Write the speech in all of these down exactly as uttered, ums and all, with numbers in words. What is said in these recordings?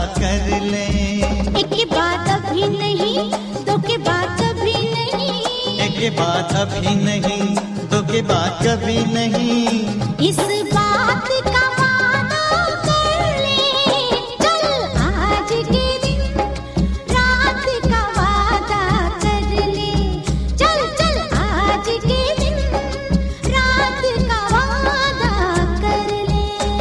कर ले। एक के बाद अभी नहीं, दो के बाद अभी नहीं, एक के बाद अभी नहीं, दो के बाद कभी नहीं। इस बात का वादा कर ले, चल आज के दिन रात का वादा कर ले, चल चल आज के दिन रात का वादा कर ले।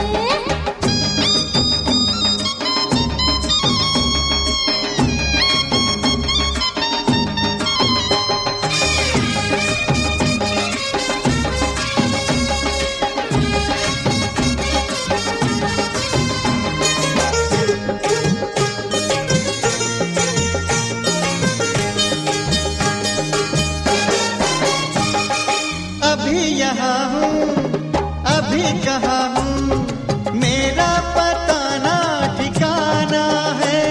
अभी यहाँ हूँ, अभी कहाँ हूँ, मेरा पता ना ठिकाना है।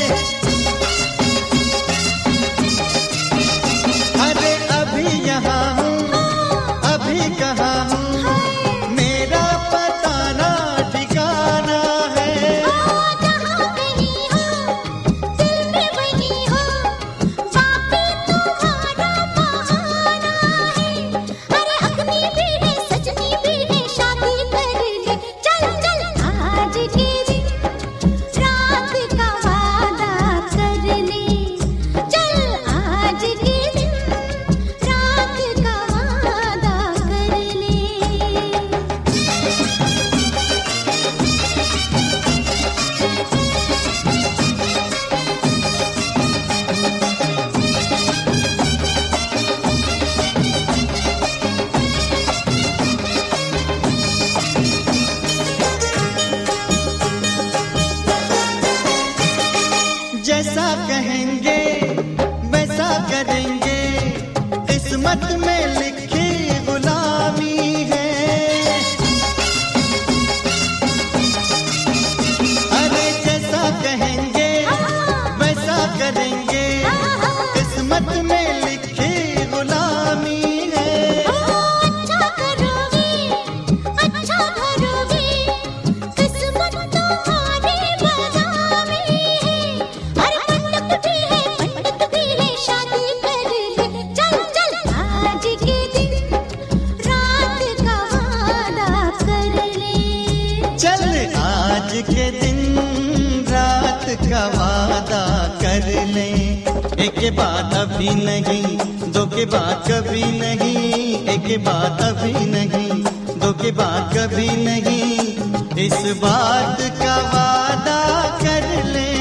अरे अभी यहाँ हूँ, अभी कहाँ हूँ, मेरा पता ना ठिकाना है। जहाँ कहीं हो दिल में वही हो, बाकी तुम्हारा बहाना है। अरे अग्नि भी है सजनी भी है, शादी कर ले, चल चल आज के दिन रात का वादा कर ले, चल आज के दिन रात का वादा कर ले। जैसा कहेंगे वैसा करेंगे, किस्मत में लिखी गुलामी है। अरे जैसा कहेंगे वैसा करेंगे, किस्मत में लिखी गुलामी है। अच्छा करोगे, अच्छा करोगे, किस्मत तुम्हारी बदामी है। अरे पंडित भी है, पंडित भी है, शादी कर ले, चल चल आज के दिन रात का वादा कर ले। चल आज के दिन रात का वादा कर ले। एक के बाद अभी नहीं, दो के बाद कभी नहीं, एक के बाद अभी नहीं, दो के बाद कभी नहीं। इस बात का वादा कर ले।